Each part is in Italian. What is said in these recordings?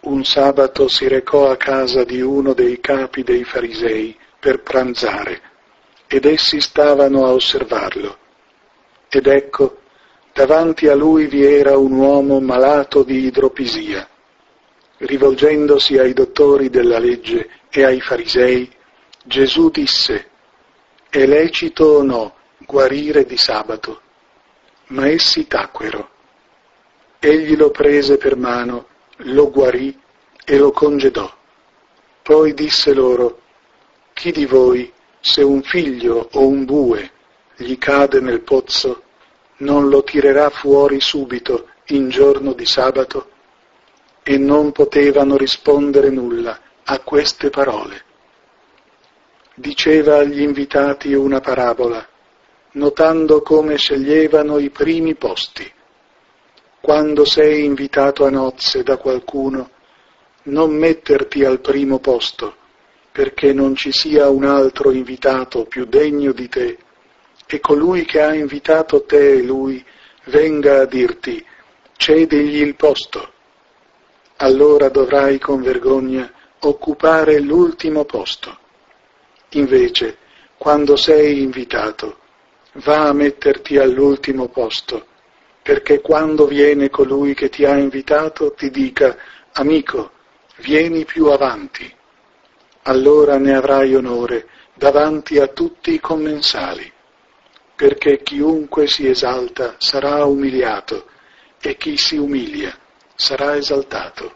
Un sabato si recò a casa di uno dei capi dei farisei per pranzare, ed essi stavano a osservarlo. Ed ecco, davanti a lui vi era un uomo malato di idropisia. Rivolgendosi ai dottori della legge e ai farisei, Gesù disse: «È lecito o no guarire di sabato?» Ma essi tacquero. Egli lo prese per mano, lo guarì e lo congedò. Poi disse loro: «Chi di voi, se un figlio o un bue gli cade nel pozzo, non lo tirerà fuori subito in giorno di sabato?» E non potevano rispondere nulla a queste parole. Diceva agli invitati una parabola, notando come sceglievano i primi posti. Quando sei invitato a nozze da qualcuno, non metterti al primo posto, perché non ci sia un altro invitato più degno di te, e colui che ha invitato te e lui venga a dirti: «Cedigli il posto». Allora dovrai con vergogna occupare l'ultimo posto. Invece, quando sei invitato, va a metterti all'ultimo posto, perché quando viene colui che ti ha invitato ti dica: «Amico, vieni più avanti». Allora ne avrai onore davanti a tutti i commensali, perché chiunque si esalta sarà umiliato, e chi si umilia sarà esaltato.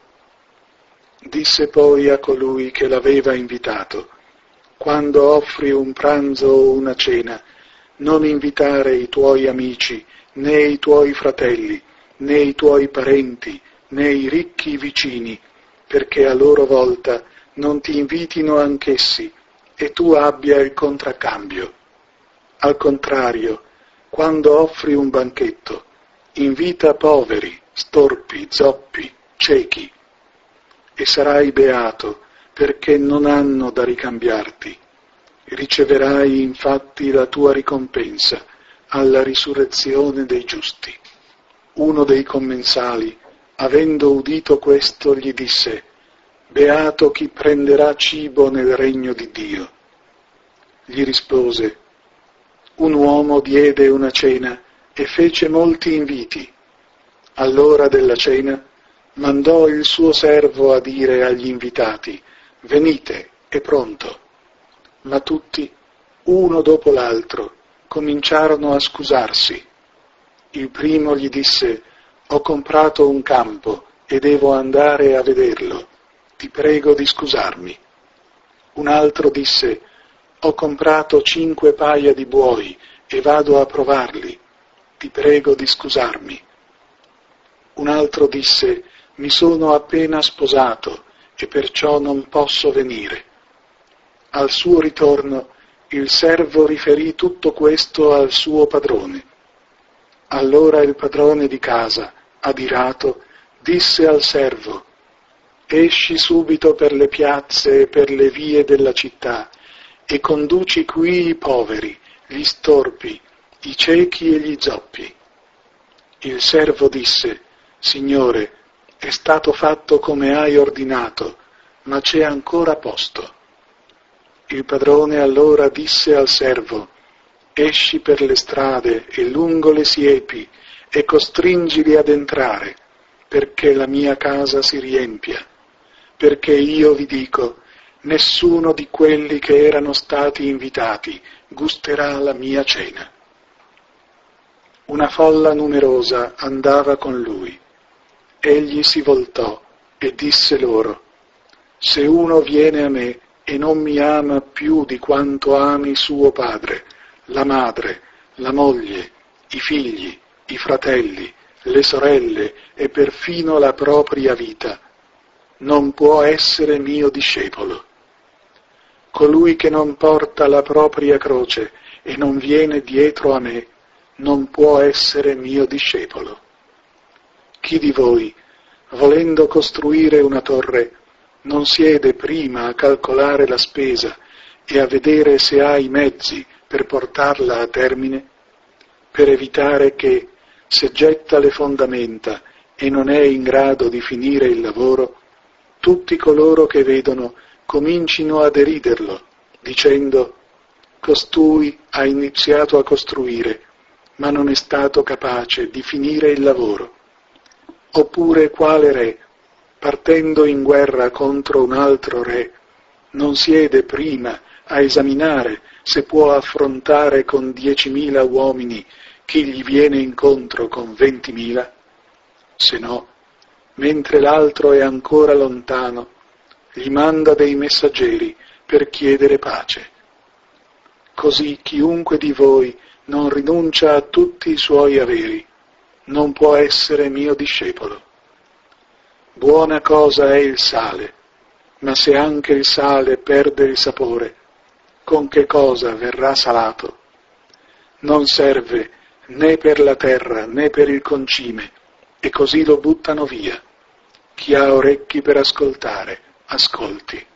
Disse poi a colui che l'aveva invitato: «Quando offri un pranzo o una cena, non invitare i tuoi amici, né i tuoi fratelli, né i tuoi parenti, né i ricchi vicini, perché a loro volta non ti invitino anch'essi, e tu abbia il contraccambio. Al contrario, quando offri un banchetto, invita poveri, storpi, zoppi, ciechi, e sarai beato, perché non hanno da ricambiarti. Riceverai infatti la tua ricompensa alla risurrezione dei giusti». Uno dei commensali, avendo udito questo, gli disse: «Beato chi prenderà cibo nel regno di Dio». Gli rispose: «Un uomo diede una cena e fece molti inviti. All'ora della cena mandò il suo servo a dire agli invitati: «Venite, è pronto». Ma tutti, uno dopo l'altro, cominciarono a scusarsi. Il primo gli disse: «Ho comprato un campo e devo andare a vederlo. Ti prego di scusarmi». Un altro disse: «Ho comprato 5 paia di buoi e vado a provarli. Ti prego di scusarmi». Un altro disse: «Mi sono appena sposato e perciò non posso venire». Al suo ritorno il servo riferì tutto questo al suo padrone. Allora il padrone di casa, adirato, disse al servo: «Esci subito per le piazze e per le vie della città e conduci qui i poveri, gli storpi, i ciechi e gli zoppi». Il servo disse: «Signore, è stato fatto come hai ordinato, ma c'è ancora posto». Il padrone allora disse al servo: «Esci per le strade e lungo le siepi e costringili ad entrare, perché la mia casa si riempia. Perché io vi dico, nessuno di quelli che erano stati invitati gusterà la mia cena». Una folla numerosa andava con lui. Egli si voltò e disse loro: «Se uno viene a me e non mi ama più di quanto ami suo padre, la madre, la moglie, i figli, i fratelli, le sorelle e perfino la propria vita, non può essere mio discepolo. Colui che non porta la propria croce e non viene dietro a me, non può essere mio discepolo. Chi di voi, volendo costruire una torre, non siede prima a calcolare la spesa e a vedere se ha i mezzi per portarla a termine, per evitare che, se getta le fondamenta e non è in grado di finire il lavoro, tutti coloro che vedono comincino a deriderlo, dicendo: costui ha iniziato a costruire, ma non è stato capace di finire il lavoro. Oppure quale re, partendo in guerra contro un altro re, non siede prima a esaminare se può affrontare con 10.000 uomini chi gli viene incontro con 20.000? Se no, mentre l'altro è ancora lontano, gli manda dei messaggeri per chiedere pace. Così chiunque di voi non rinuncia a tutti i suoi averi, non può essere mio discepolo. Buona cosa è il sale, ma se anche il sale perde il sapore, con che cosa verrà salato? Non serve né per la terra né per il concime, e così lo buttano via. Chi ha orecchi per ascoltare, ascolti.